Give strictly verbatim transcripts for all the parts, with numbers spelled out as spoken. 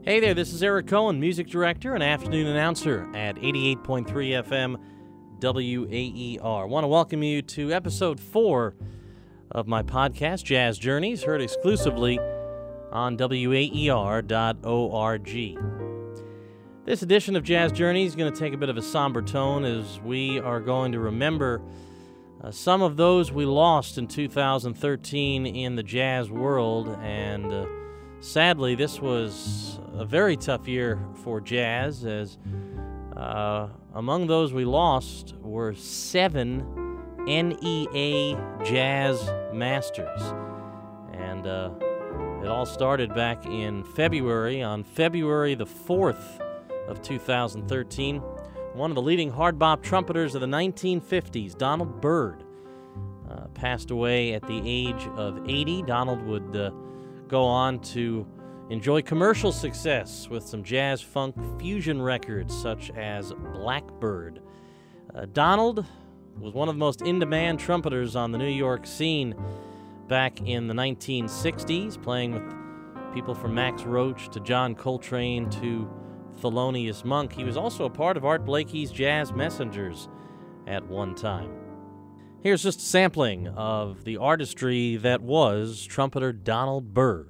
Hey there, this is Eric Cohen, music director and afternoon announcer at eighty-eight point three F M W A E R. I want to welcome you to episode four of my podcast, Jazz Journeys, heard exclusively on W A E R dot org. This edition of Jazz Journeys is going to take a bit of a somber tone as we are going to remember uh, some of those we lost in two thousand thirteen in the jazz world, and uh, sadly, this was a very tough year for jazz, as uh, among those we lost were seven N E A Jazz Masters. And uh, it all started back in February. On February the fourth of two thousand thirteen, one of the leading hard bop trumpeters of the nineteen fifties, Donald Byrd, uh, passed away at the age of eighty. Donald would uh, go on to enjoy commercial success with some jazz funk fusion records such as Blackbird. Uh, Donald was one of the most in-demand trumpeters on the New York scene back in the nineteen sixties, playing with people from Max Roach to John Coltrane to Thelonious Monk. He was also a part of Art Blakey's Jazz Messengers at one time. Here's just a sampling of the artistry that was trumpeter Donald Byrd.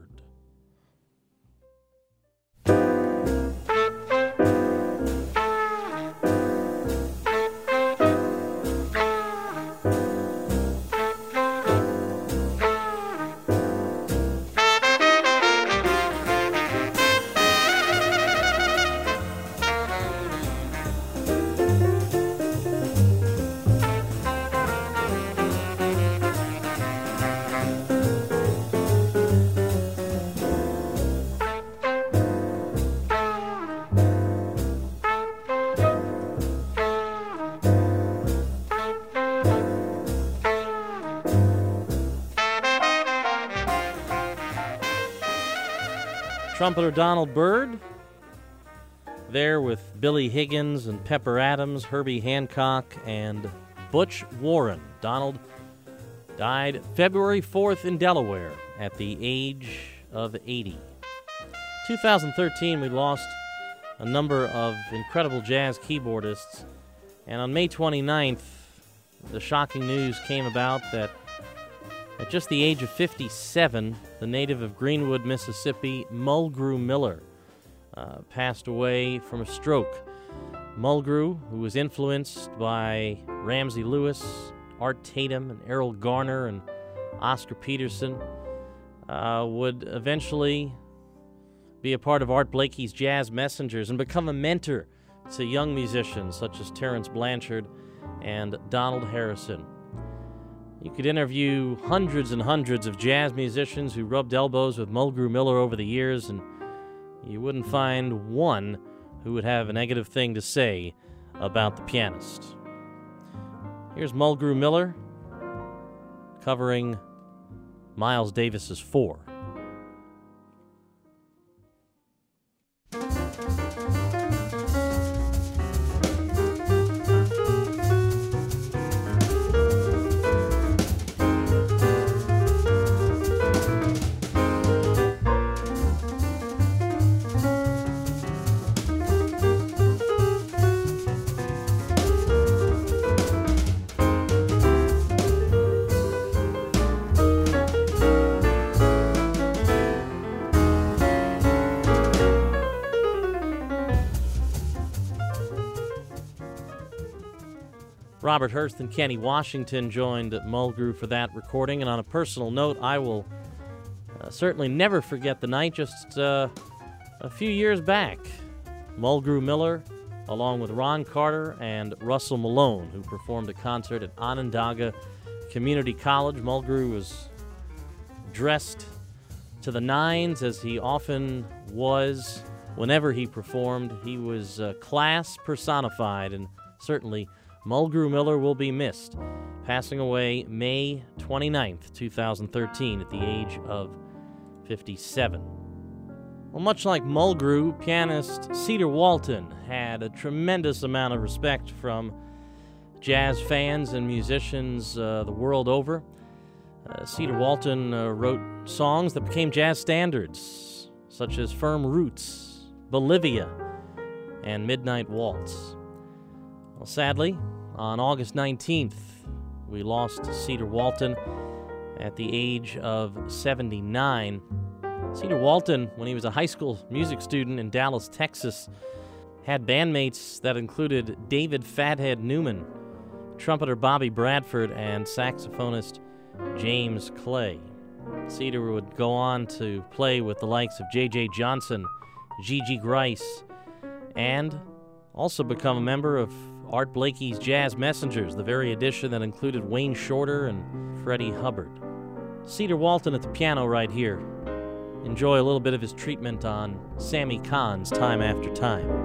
Trumpeter Donald Byrd, there with Billy Higgins and Pepper Adams, Herbie Hancock, and Butch Warren. Donald died February fourth in Delaware at the age of eighty. two thousand thirteen, we lost a number of incredible jazz keyboardists, and on May twenty-ninth, the shocking news came about that at just the age of fifty-seven, the native of Greenwood, Mississippi, Mulgrew Miller, uh, passed away from a stroke. Mulgrew, who was influenced by Ramsey Lewis, Art Tatum, and Errol Garner, and Oscar Peterson, uh, would eventually be a part of Art Blakey's Jazz Messengers and become a mentor to young musicians such as Terence Blanchard and Donald Harrison. You could interview hundreds and hundreds of jazz musicians who rubbed elbows with Mulgrew Miller over the years, and you wouldn't find one who would have a negative thing to say about the pianist. Here's Mulgrew Miller covering Miles Davis's Four. Robert Hurst and Kenny Washington joined Mulgrew for that recording, and on a personal note, I will uh, certainly never forget the night just uh, a few years back. Mulgrew Miller, along with Ron Carter and Russell Malone, who performed a concert at Onondaga Community College. Mulgrew was dressed to the nines, as he often was whenever he performed. He was uh, class personified, and certainly Mulgrew Miller will be missed, passing away May twenty-ninth, two thousand thirteen, at the age of fifty-seven. Well, much like Mulgrew, pianist Cedar Walton had a tremendous amount of respect from jazz fans and musicians uh, the world over. Uh, Cedar Walton uh, wrote songs that became jazz standards, such as Firm Roots Bolivia, and Midnight Waltz. Well, sadly, on August nineteenth, we lost Cedar Walton at the age of seventy-nine. Cedar Walton, when he was a high school music student in Dallas, Texas, had bandmates that included David Fathead Newman, trumpeter Bobby Bradford, and saxophonist James Clay. Cedar would go on to play with the likes of J J Johnson, Gigi Grice, and also become a member of Art Blakey's Jazz Messengers, the very edition that included Wayne Shorter and Freddie Hubbard. Cedar Walton at the piano right here. Enjoy a little bit of his treatment on Sammy Kahn's Time After Time.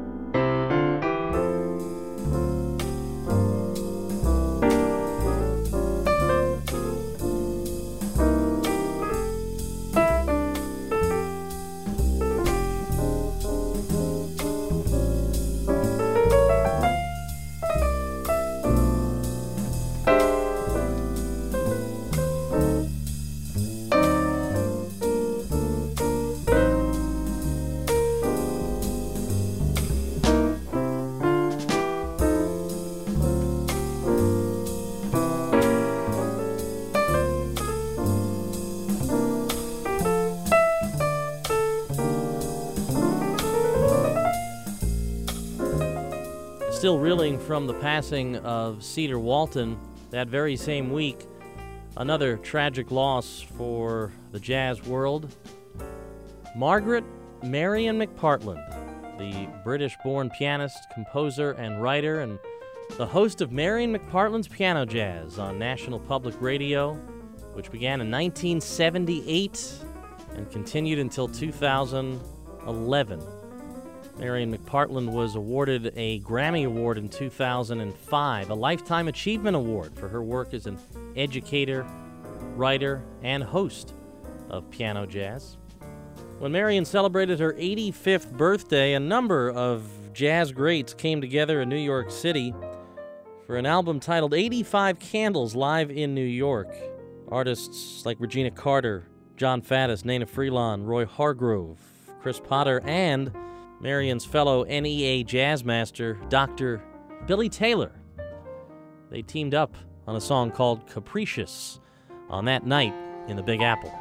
Still reeling from the passing of Cedar Walton that very same week, another tragic loss for the jazz world. Margaret Marion McPartland, the British-born pianist, composer, and writer, and the host of Marion McPartland's Piano Jazz on National Public Radio, which began in nineteen seventy-eight and continued until two thousand eleven. Marion McPartland was awarded a Grammy Award in two thousand five, a Lifetime Achievement Award for her work as an educator, writer, and host of Piano Jazz. When Marion celebrated her eighty-fifth birthday, a number of jazz greats came together in New York City for an album titled eighty-five Candles Live in New York. Artists like Regina Carter, John Faddis, Nana Freelon, Roy Hargrove, Chris Potter, and Marion's fellow N E A jazz master, Doctor Billy Taylor. They teamed up on a song called Capricious on that night in the Big Apple.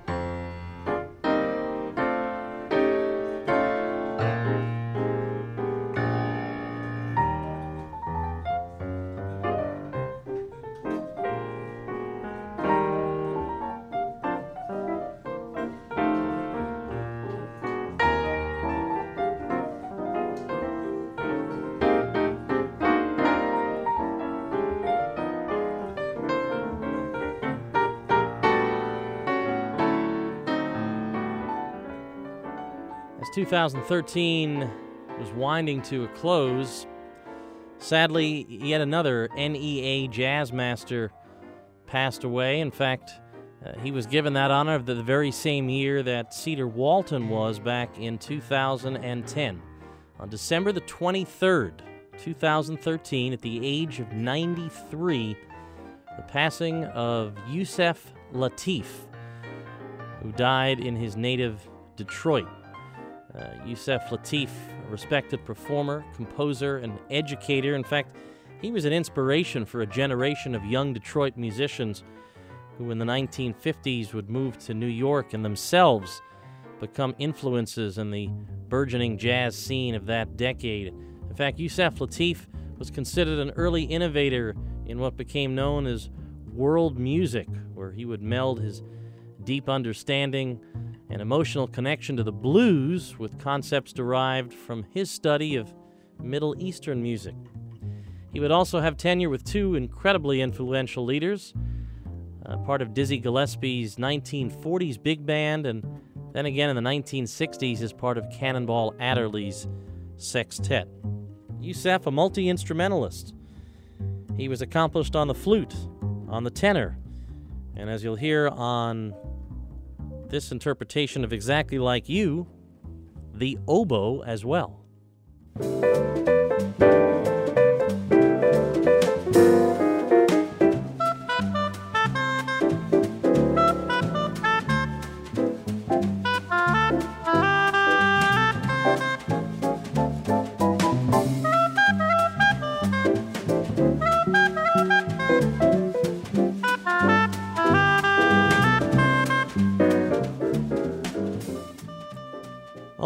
two thousand thirteen was winding to a close. Sadly, yet another N E A jazz master passed away. In fact, uh, he was given that honor the very same year that Cedar Walton was back in two thousand ten. On December the twenty-third, two thousand thirteen, at the age of ninety-three, the passing of Yusef Lateef, who died in his native Detroit. Uh, Yusef Lateef, a respected performer, composer, and educator. In fact, he was an inspiration for a generation of young Detroit musicians who in the nineteen fifties would move to New York and themselves become influences in the burgeoning jazz scene of that decade. In fact, Yusef Lateef was considered an early innovator in what became known as world music, where he would meld his deep understanding and emotional connection to the blues with concepts derived from his study of Middle Eastern music. He would also have tenure with two incredibly influential leaders, uh, part of Dizzy Gillespie's nineteen forties big band, and then again in the nineteen sixties as part of Cannonball Adderley's sextet. Yusef, a multi-instrumentalist. He was accomplished on the flute, on the tenor, and as you'll hear on this interpretation of Exactly Like You, the oboe as well.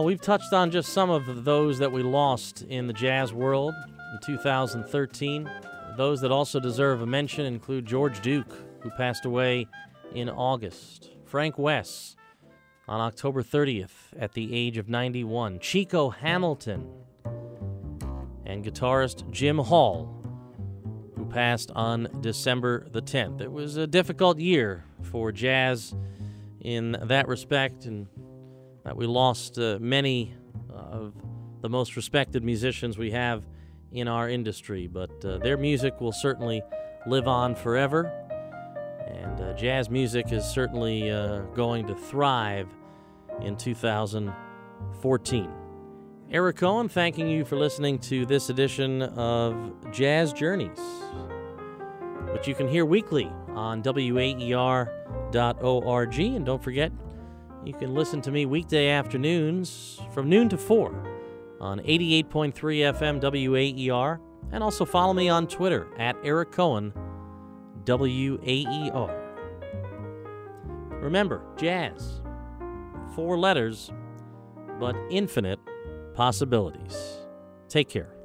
Well, we've touched on just some of those that we lost in the jazz world in two thousand thirteen. Those that also deserve a mention include George Duke, who passed away in August, Frank Wess on October thirtieth at the age of ninety-one, Chico Hamilton, and guitarist Jim Hall, who passed on December the tenth. It was a difficult year for jazz in that respect, and that we lost uh, many of the most respected musicians we have in our industry, but uh, their music will certainly live on forever, and uh, jazz music is certainly uh, going to thrive in two thousand fourteen. Eric Cohen, thanking you for listening to this edition of Jazz Journeys, which you can hear weekly on W A E R dot org, and don't forget, you can listen to me weekday afternoons from noon to four on eighty-eight point three F M W A E R, and also follow me on Twitter at Eric Cohen W A E R. Remember, jazz, four letters, but infinite possibilities. Take care.